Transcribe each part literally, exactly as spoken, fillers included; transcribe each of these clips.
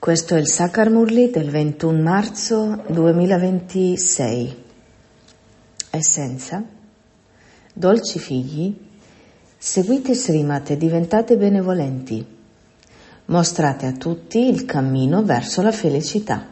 Questo è il Sakar Murli del ventuno marzo duemilaventisei. Essenza. Dolci figli, seguite Srimad e diventate benevolenti. Mostrate a tutti il cammino verso la felicità.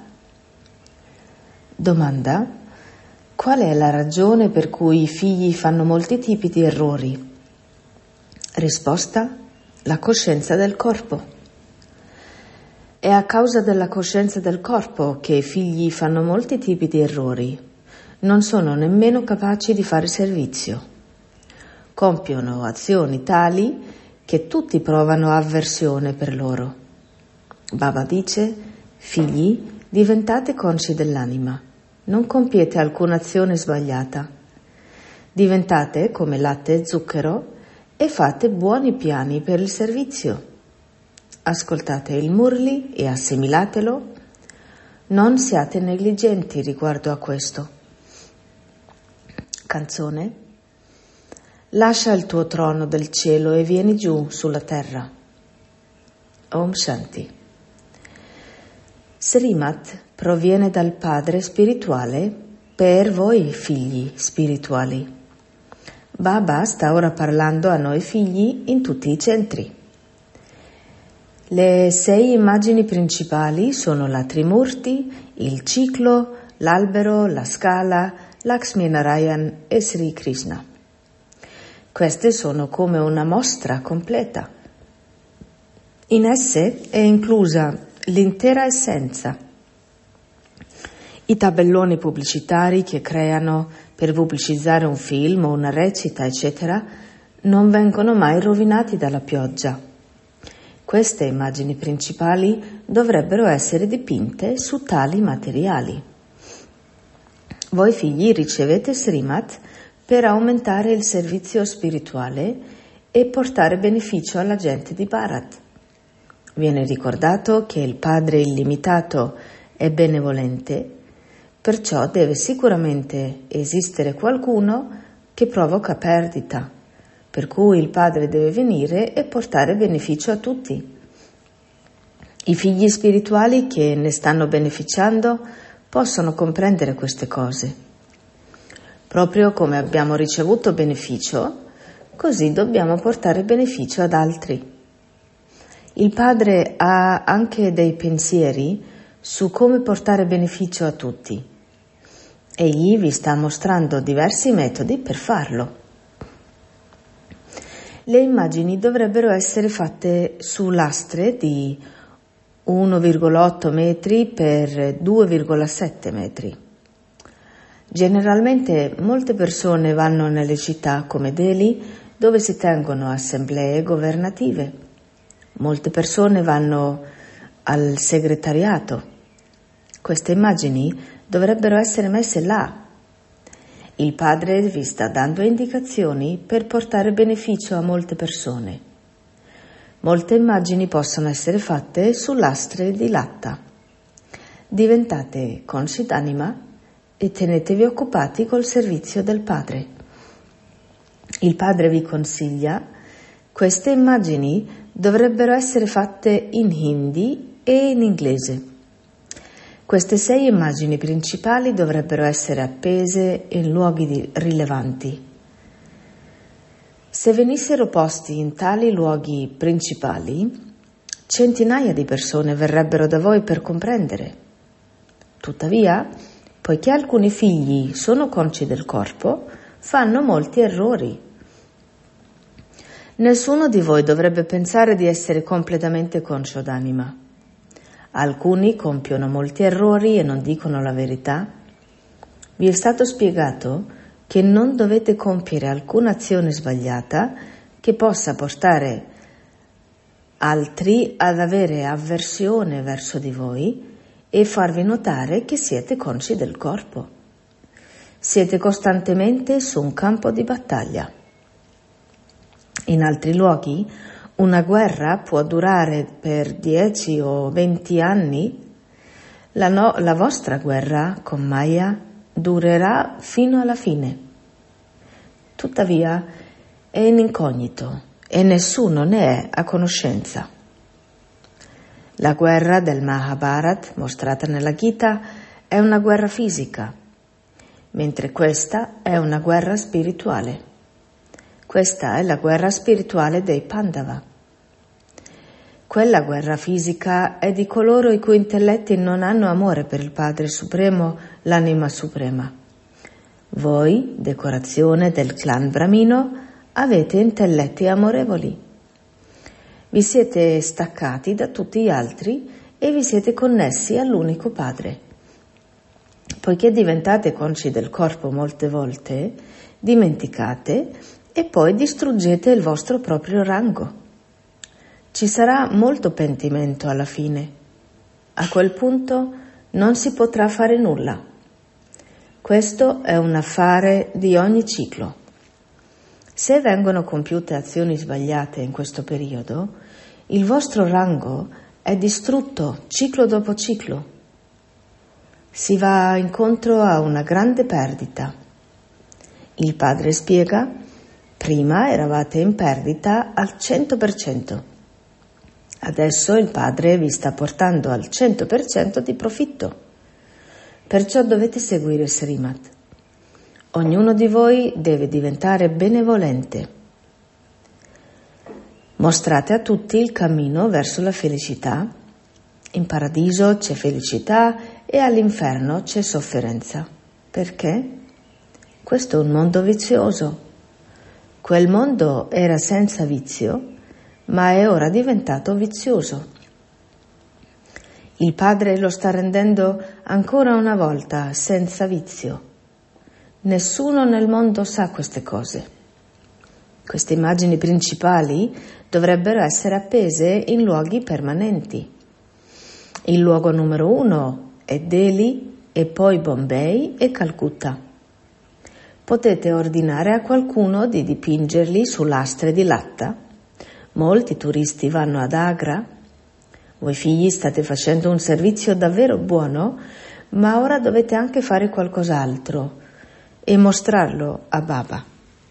Domanda. Qual è la ragione per cui i figli fanno molti tipi di errori? Risposta. La coscienza del corpo. È a causa della coscienza del corpo che i figli fanno molti tipi di errori. Non sono nemmeno capaci di fare servizio. Compiono azioni tali che tutti provano avversione per loro. Baba dice: figli, diventate consci dell'anima. Non compiete alcuna azione sbagliata. Diventate come latte e zucchero e fate buoni piani per il servizio. Ascoltate il Murli e assimilatelo. Non siate negligenti riguardo a questo. Canzone. Lascia il tuo trono del cielo e vieni giù sulla terra. Om Shanti. Srimad proviene dal Padre spirituale per voi figli spirituali. Baba sta ora parlando a noi figli in tutti i centri. Le sei immagini principali sono la Trimurti, il ciclo, l'albero, la scala, Lakshmi Narayan e Sri Krishna. Queste sono come una mostra completa. In esse è inclusa l'intera essenza. I tabelloni pubblicitari che creano per pubblicizzare un film o una recita, eccetera, non vengono mai rovinati dalla pioggia. Queste immagini principali dovrebbero essere dipinte su tali materiali. Voi figli ricevete Srimad per aumentare il servizio spirituale e portare beneficio alla gente di Bharat. Viene ricordato che il Padre illimitato è benevolente, perciò deve sicuramente esistere qualcuno che provoca perdita, per cui il Padre deve venire e portare beneficio a tutti. I figli spirituali che ne stanno beneficiando possono comprendere queste cose. Proprio come abbiamo ricevuto beneficio, così dobbiamo portare beneficio ad altri. Il Padre ha anche dei pensieri su come portare beneficio a tutti. Egli vi sta mostrando diversi metodi per farlo. Le immagini dovrebbero essere fatte su lastre di uno virgola otto metri per due virgola sette metri. Generalmente molte persone vanno nelle città come Delhi, dove si tengono assemblee governative. Molte persone vanno al segretariato. Queste immagini dovrebbero essere messe là. Il Padre vi sta dando indicazioni per portare beneficio a molte persone. Molte immagini possono essere fatte su lastre di latta. Diventate consci d'anima e tenetevi occupati col servizio del Padre. Il Padre vi consiglia: queste immagini dovrebbero essere fatte in hindi e in inglese. Queste sei immagini principali dovrebbero essere appese in luoghi rilevanti. Se venissero posti in tali luoghi principali, centinaia di persone verrebbero da voi per comprendere. Tuttavia, poiché alcuni figli sono consci del corpo, fanno molti errori. Nessuno di voi dovrebbe pensare di essere completamente conscio d'anima. Alcuni compiono molti errori e non dicono la verità. Vi è stato spiegato che non dovete compiere alcuna azione sbagliata che possa portare altri ad avere avversione verso di voi e farvi notare che siete consci del corpo. Siete costantemente su un campo di battaglia. In altri luoghi, una guerra può durare per dieci o venti anni. La, no, la vostra guerra con Maya durerà fino alla fine. Tuttavia è in incognito e nessuno ne è a conoscenza. La guerra del Mahabharat, mostrata nella Gita, è una guerra fisica, mentre questa è una guerra spirituale. Questa è la guerra spirituale dei Pandava. Quella guerra fisica è di coloro i cui intelletti non hanno amore per il Padre Supremo, l'anima suprema. Voi, decorazione del clan Brahmino, avete intelletti amorevoli. Vi siete staccati da tutti gli altri e vi siete connessi all'unico Padre. Poiché diventate consci del corpo molte volte, dimenticate e poi distruggete il vostro proprio rango. Ci sarà molto pentimento alla fine. A quel punto non si potrà fare nulla. Questo è un affare di ogni ciclo. Se vengono compiute azioni sbagliate in questo periodo, il vostro rango è distrutto ciclo dopo ciclo. Si va incontro a una grande perdita. Il Padre spiega: prima eravate in perdita al cento per cento. Adesso il Padre vi sta portando al cento per cento di profitto. Perciò dovete seguire Srimad. Ognuno di voi deve diventare benevolente. Mostrate a tutti il cammino verso la felicità. In paradiso c'è felicità e all'inferno c'è sofferenza. Perché? Questo è un mondo vizioso. Quel mondo era senza vizio, ma è ora diventato vizioso. Il Padre lo sta rendendo ancora una volta senza vizio. Nessuno nel mondo sa queste cose. Queste immagini principali dovrebbero essere appese in luoghi permanenti. Il luogo numero uno è Delhi e poi Bombay e Calcutta. Potete ordinare a qualcuno di dipingerli su lastre di latta. Molti turisti vanno ad Agra. Voi figli state facendo un servizio davvero buono, ma ora dovete anche fare qualcos'altro e mostrarlo a Baba.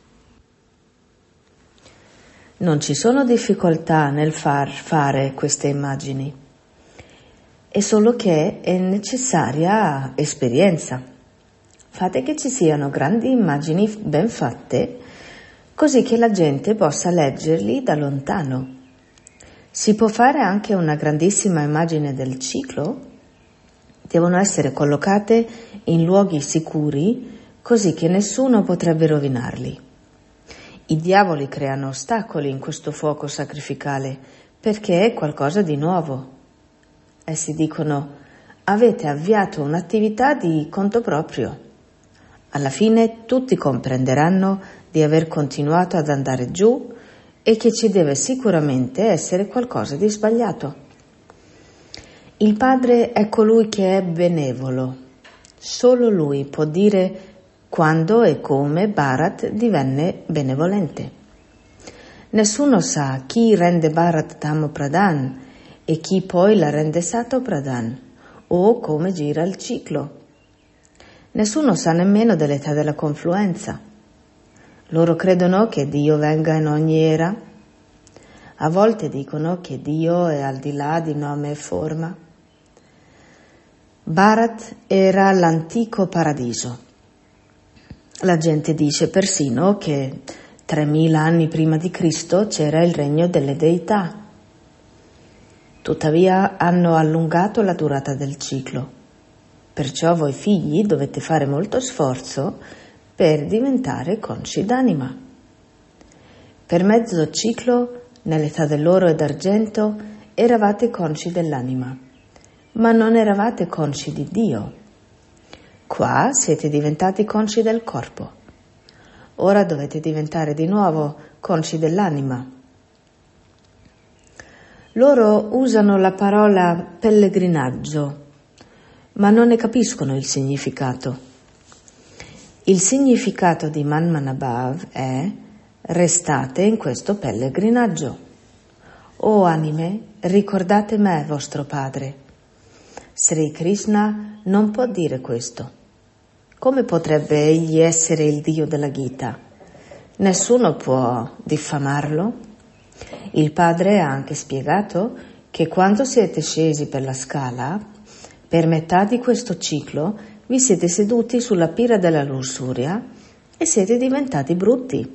Non ci sono difficoltà nel far fare queste immagini, è solo che è necessaria esperienza. Fate che ci siano grandi immagini ben fatte, così che la gente possa leggerli da lontano. Si può fare anche una grandissima immagine del ciclo. Devono essere collocate in luoghi sicuri, così che nessuno potrebbe rovinarli. I diavoli creano ostacoli in questo fuoco sacrificale, perché è qualcosa di nuovo. Essi dicono: avete avviato un'attività di conto proprio. Alla fine tutti comprenderanno di aver continuato ad andare giù e che ci deve sicuramente essere qualcosa di sbagliato. Il Padre è colui che è benevolo. Solo Lui può dire quando e come Bharat divenne benevolente. Nessuno sa chi rende Bharat Tamo Pradhan e chi poi la rende Sato Pradhan, o come gira il ciclo. Nessuno sa nemmeno dell'età della confluenza. Loro credono che Dio venga in ogni era. A volte dicono che Dio è al di là di nome e forma. Bharat era l'antico paradiso. La gente dice persino che tremila anni prima di Cristo c'era il regno delle deità. Tuttavia hanno allungato la durata del ciclo. Perciò voi figli dovete fare molto sforzo per diventare consci d'anima. Per mezzo ciclo, nell'età dell'oro e d'argento, eravate consci dell'anima, ma non eravate consci di Dio. Qua siete diventati consci del corpo. Ora dovete diventare di nuovo consci dell'anima. Loro usano la parola pellegrinaggio, ma non ne capiscono il significato. Il significato di Manmanabhav è: restate in questo pellegrinaggio. O anime, ricordate me, vostro padre. Sri Krishna non può dire questo. Come potrebbe egli essere il Dio della Gita? Nessuno può diffamarlo. Il padre ha anche spiegato che quando siete scesi per la scala, per metà di questo ciclo vi siete seduti sulla pira della lussuria e siete diventati brutti.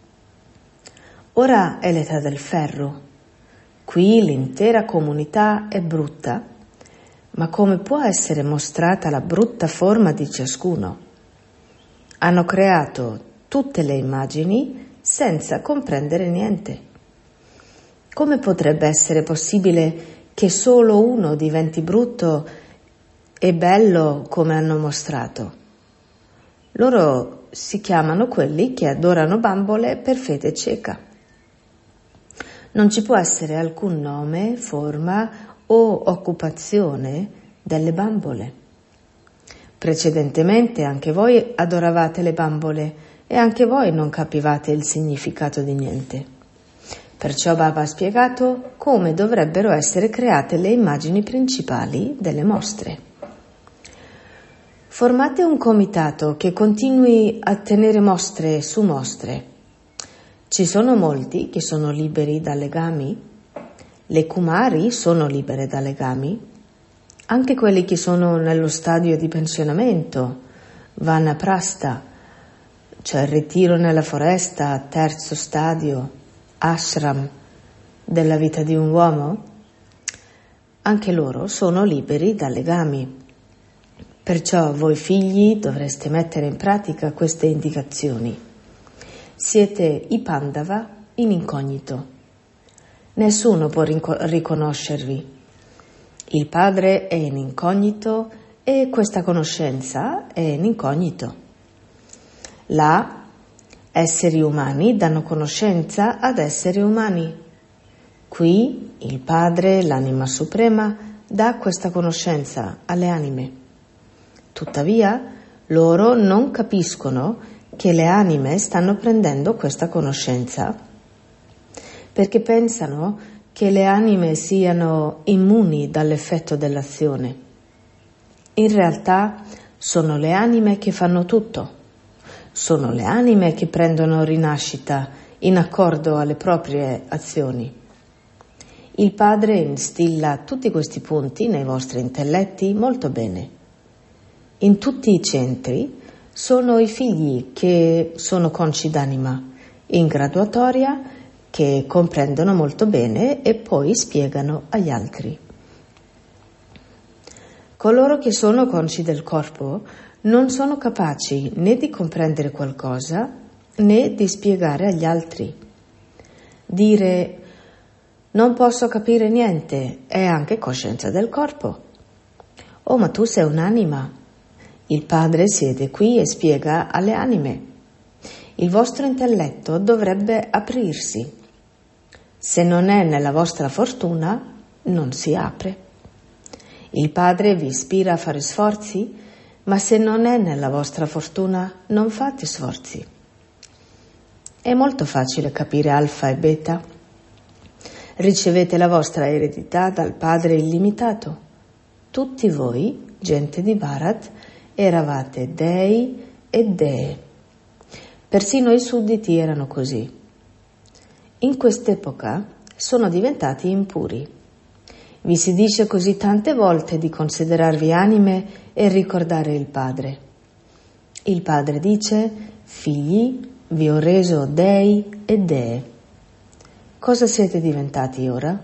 Ora è l'età del ferro. Qui l'intera comunità è brutta, ma come può essere mostrata la brutta forma di ciascuno? Hanno creato tutte le immagini senza comprendere niente. Come potrebbe essere possibile che solo uno diventi brutto e bello come hanno mostrato? Loro si chiamano quelli che adorano bambole per fede cieca. Non ci può essere alcun nome, forma o occupazione delle bambole. Precedentemente anche voi adoravate le bambole e anche voi non capivate il significato di niente. Perciò Baba ha spiegato come dovrebbero essere create le immagini principali delle mostre. Formate un comitato che continui a tenere mostre su mostre. Ci sono molti che sono liberi da legami. Le Kumari sono libere da legami. Anche quelli che sono nello stadio di pensionamento, Vanaprastha, cioè il ritiro nella foresta, terzo stadio, ashram della vita di un uomo, anche loro sono liberi da legami. Perciò voi figli dovreste mettere in pratica queste indicazioni. Siete i Pandava in incognito. Nessuno può riconoscervi. Il padre è in incognito e questa conoscenza è in incognito. Là, esseri umani danno conoscenza ad esseri umani. Qui, il Padre, l'anima suprema, dà questa conoscenza alle anime. Tuttavia, loro non capiscono che le anime stanno prendendo questa conoscenza perché pensano che le anime siano immuni dall'effetto dell'azione. In realtà sono le anime che fanno tutto. Sono le anime che prendono rinascita in accordo alle proprie azioni. Il Padre instilla tutti questi punti nei vostri intelletti molto bene. In tutti i centri sono i figli che sono consci d'anima, in graduatoria, che comprendono molto bene e poi spiegano agli altri. Coloro che sono consci del corpo non sono capaci né di comprendere qualcosa né di spiegare agli altri. Dire non posso capire niente è anche coscienza del corpo. Oh, ma tu sei un'anima. Il Padre siede qui e spiega alle anime. Il vostro intelletto dovrebbe aprirsi. Se non è nella vostra fortuna, non si apre. Il Padre vi ispira a fare sforzi, ma se non è nella vostra fortuna, non fate sforzi. È molto facile capire alfa e beta. Ricevete la vostra eredità dal Padre illimitato. Tutti voi, gente di Bharat, eravate dei e dee. Persino i sudditi erano così. In quest'epoca sono diventati impuri. Vi si dice così tante volte di considerarvi anime e ricordare il Padre. Il Padre dice, figli, vi ho reso dei e dee. Cosa siete diventati ora?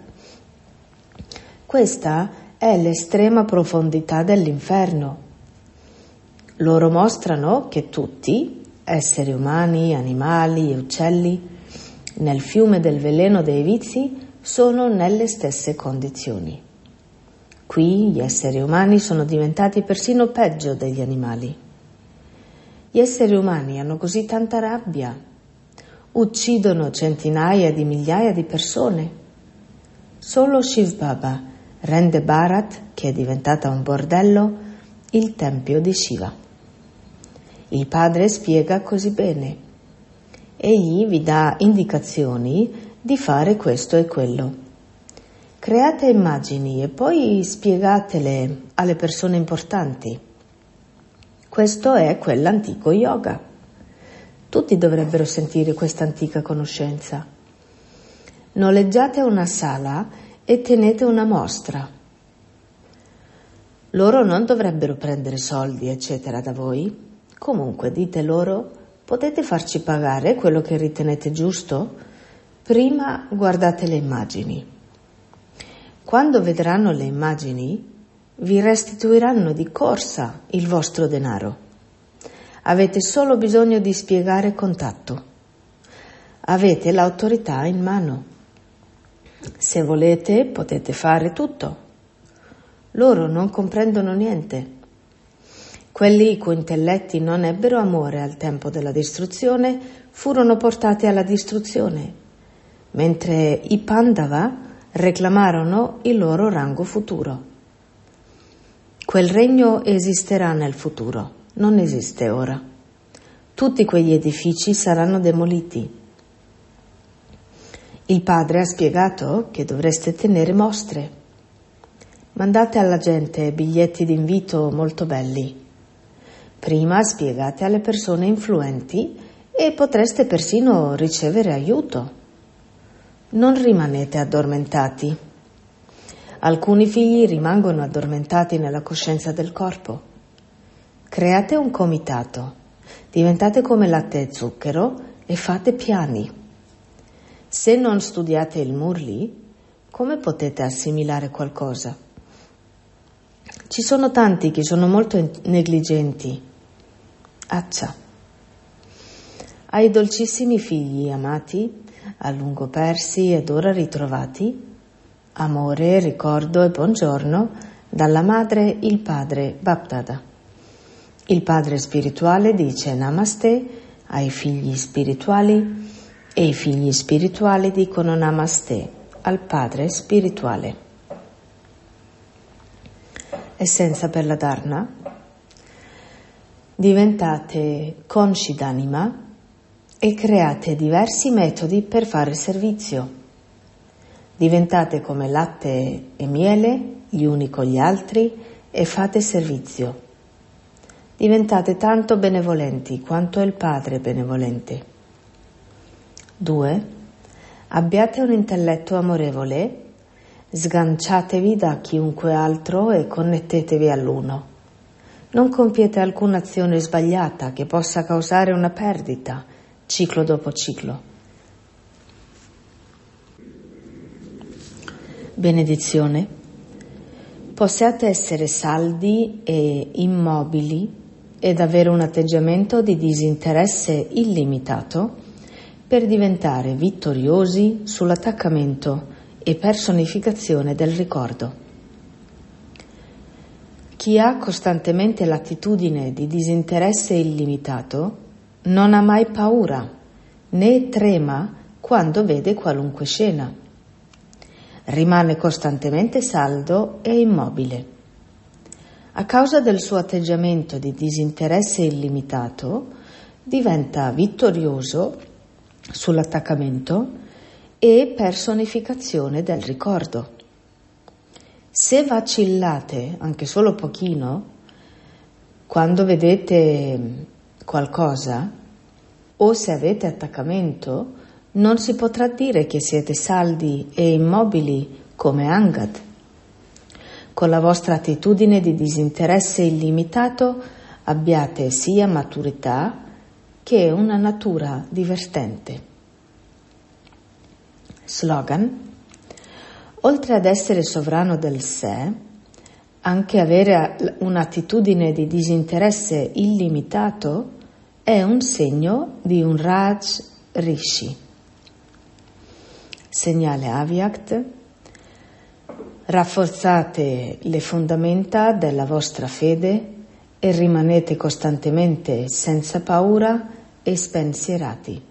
Questa è l'estrema profondità dell'inferno. Loro mostrano che tutti, esseri umani, animali e uccelli, nel fiume del veleno dei vizi, sono nelle stesse condizioni. Qui gli esseri umani sono diventati persino peggio degli animali. Gli esseri umani hanno così tanta rabbia, uccidono centinaia di migliaia di persone. Solo Shiv Baba rende Bharat, che è diventata un bordello, il tempio di Shiva. Il Padre spiega così bene. Egli vi dà indicazioni di fare questo e quello. Create immagini e poi spiegatele alle persone importanti. Questo è quell'antico yoga. Tutti dovrebbero sentire questa antica conoscenza. Noleggiate una sala e tenete una mostra. Loro non dovrebbero prendere soldi, eccetera, da voi. Comunque dite loro: potete farci pagare quello che ritenete giusto? Prima guardate le immagini. Quando vedranno le immagini, vi restituiranno di corsa il vostro denaro. Avete solo bisogno di spiegare contatto. Avete l'autorità in mano. Se volete, potete fare tutto. Loro non comprendono niente. Quelli i cui intelletti non ebbero amore al tempo della distruzione furono portati alla distruzione, mentre i Pandava reclamarono il loro rango futuro. Quel regno esisterà nel futuro, non esiste ora. Tutti quegli edifici saranno demoliti. Il padre ha spiegato che dovreste tenere mostre. Mandate alla gente biglietti d'invito molto belli. Prima spiegate alle persone influenti e potreste persino ricevere aiuto. Non rimanete addormentati. Alcuni figli rimangono addormentati nella coscienza del corpo. Create un comitato, diventate come latte e zucchero e fate piani. Se non studiate il Murli, come potete assimilare qualcosa? Ci sono tanti che sono molto negligenti. Accia. Ai dolcissimi figli amati, a lungo persi ed ora ritrovati, amore, ricordo e buongiorno dalla madre il padre Bapdada. Il padre spirituale dice Namaste ai figli spirituali e i figli spirituali dicono Namaste al padre spirituale. Essenza per la Dharna. Diventate consci d'anima e create diversi metodi per fare servizio. Diventate come latte e miele, gli uni con gli altri, e fate servizio. Diventate tanto benevolenti quanto il Padre benevolente. due. Abbiate un intelletto amorevole, sganciatevi da chiunque altro e connettetevi all'uno. Non compiete alcuna azione sbagliata che possa causare una perdita, ciclo dopo ciclo. Benedizione. Possiate essere saldi e immobili ed avere un atteggiamento di disinteresse illimitato per diventare vittoriosi sull'attaccamento e personificazione del ricordo. Chi ha costantemente l'attitudine di disinteresse illimitato non ha mai paura, né trema quando vede qualunque scena. Rimane costantemente saldo e immobile. A causa del suo atteggiamento di disinteresse illimitato, diventa vittorioso sull'attaccamento e personificazione del ricordo. Se vacillate anche solo pochino, quando vedete qualcosa o se avete attaccamento, non si potrà dire che siete saldi e immobili come Angad. Con la vostra attitudine di disinteresse illimitato abbiate sia maturità che una natura divertente. Slogan. Oltre ad essere sovrano del sé, anche avere un'attitudine di disinteresse illimitato è un segno di un Raj Rishi. Segnale Avyakt. Rafforzate le fondamenta della vostra fede e rimanete costantemente senza paura e spensierati.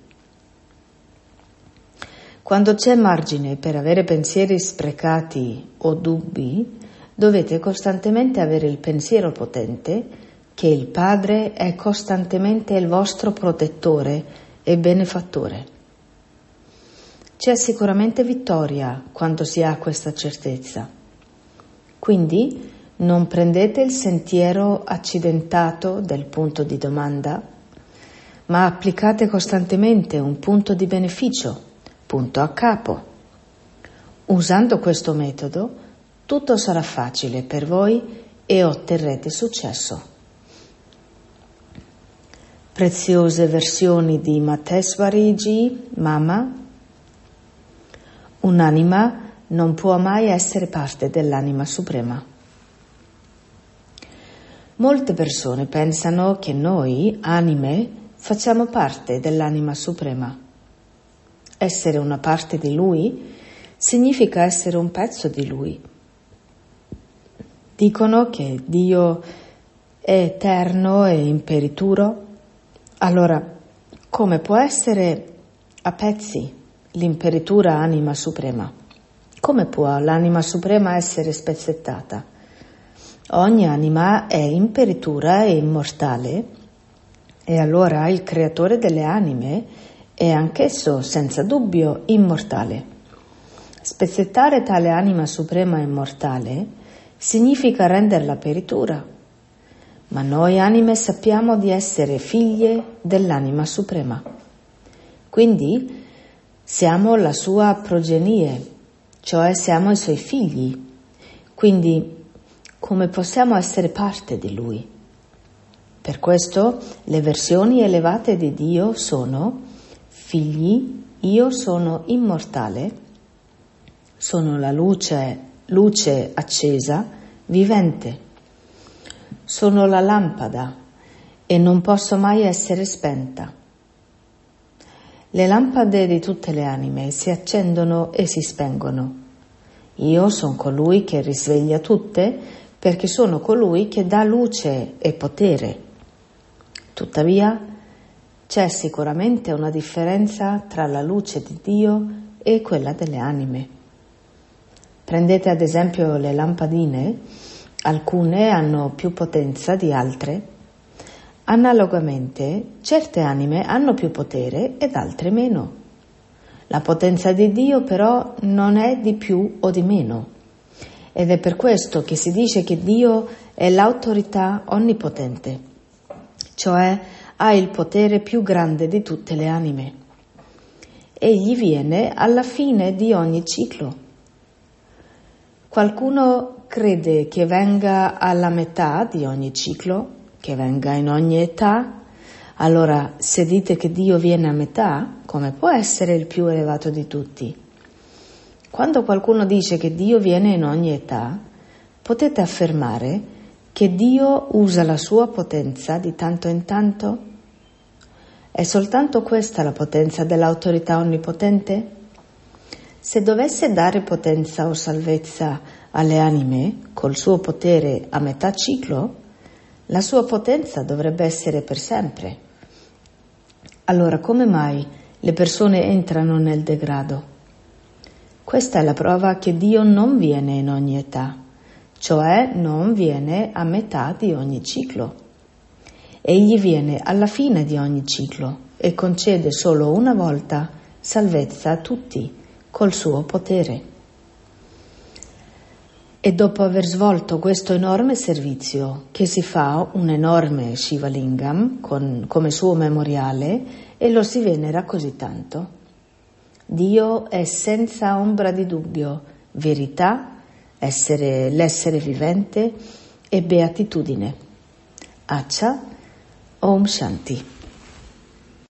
Quando c'è margine per avere pensieri sprecati o dubbi, dovete costantemente avere il pensiero potente che il Padre è costantemente il vostro protettore e benefattore. C'è sicuramente vittoria quando si ha questa certezza. Quindi non prendete il sentiero accidentato del punto di domanda, ma applicate costantemente un punto di beneficio, punto a capo. Usando questo metodo, tutto sarà facile per voi e otterrete successo. Preziose versioni di Matteswari Ji, Mama. Un'anima non può mai essere parte dell'anima suprema. Molte persone pensano che noi, anime, facciamo parte dell'anima suprema. Essere una parte di Lui significa essere un pezzo di Lui. Dicono che Dio è eterno e imperituro. Allora, come può essere a pezzi l'imperitura anima suprema? Come può l'anima suprema essere spezzettata? Ogni anima è imperitura e immortale, e allora il creatore delle anime è anch'esso senza dubbio immortale. Spezzettare tale anima suprema immortale significa renderla peritura, ma noi anime sappiamo di essere figlie dell'anima suprema. Quindi siamo la sua progenie, cioè siamo i suoi figli. Quindi come possiamo essere parte di Lui? Per questo le versioni elevate di Dio sono: figli, io sono immortale, sono la luce, luce accesa, vivente. Sono la lampada e non posso mai essere spenta. Le lampade di tutte le anime si accendono e si spengono. Io sono colui che risveglia tutte perché sono colui che dà luce e potere. Tuttavia, c'è sicuramente una differenza tra la luce di Dio e quella delle anime. Prendete ad esempio le lampadine, alcune hanno più potenza di altre. Analogamente, certe anime hanno più potere ed altre meno. La potenza di Dio però non è di più o di meno. Ed è per questo che si dice che Dio è l'autorità onnipotente, cioè ha il potere più grande di tutte le anime. Egli viene alla fine di ogni ciclo. Qualcuno crede che venga alla metà di ogni ciclo, che venga in ogni età. Allora, se dite che Dio viene a metà, come può essere il più elevato di tutti? Quando qualcuno dice che Dio viene in ogni età, potete affermare che Dio usa la sua potenza di tanto in tanto? È soltanto questa la potenza dell'autorità onnipotente? Se dovesse dare potenza o salvezza alle anime col suo potere a metà ciclo, la sua potenza dovrebbe essere per sempre. Allora come mai le persone entrano nel degrado? Questa è la prova che Dio non viene in ogni età, cioè non viene a metà di ogni ciclo. Egli viene alla fine di ogni ciclo e concede solo una volta salvezza a tutti col suo potere. E dopo aver svolto questo enorme servizio, che si fa un enorme Shivalingam con, come suo memoriale e lo si venera così tanto. Dio è senza ombra di dubbio verità, essere l'essere vivente e beatitudine. Accia, Om Shanti.